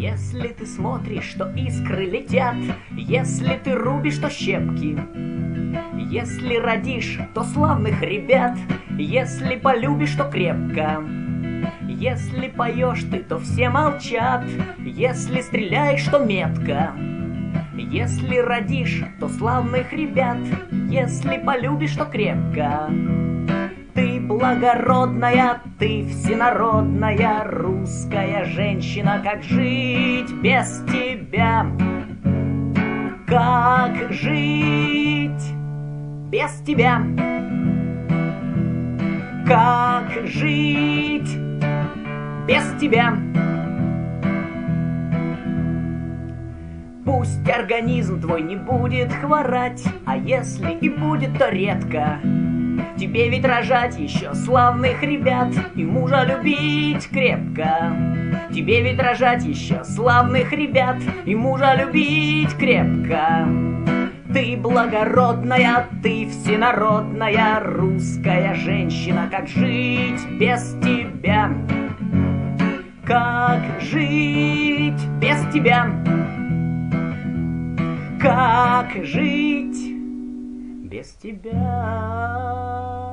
Если ты смотришь, что искры летят, если ты рубишь, то щепки, если родишь, то славных ребят, если полюбишь, то крепко, если поешь ты, то все молчат, если стреляешь, то метко, если родишь, то славных ребят, если полюбишь, то крепко. Ты благородная, ты всенародная русская женщина. Как жить без тебя? Как жить без тебя? Как жить без тебя? Пусть организм твой не будет хворать, а если и будет, то редко. Тебе ведь рожать еще славных ребят и мужа любить крепко. Тебе ведь рожать еще славных ребят и мужа любить крепко. Ты благородная, ты всенародная русская женщина. Как жить без тебя? Как жить без тебя? Как жить без тебя?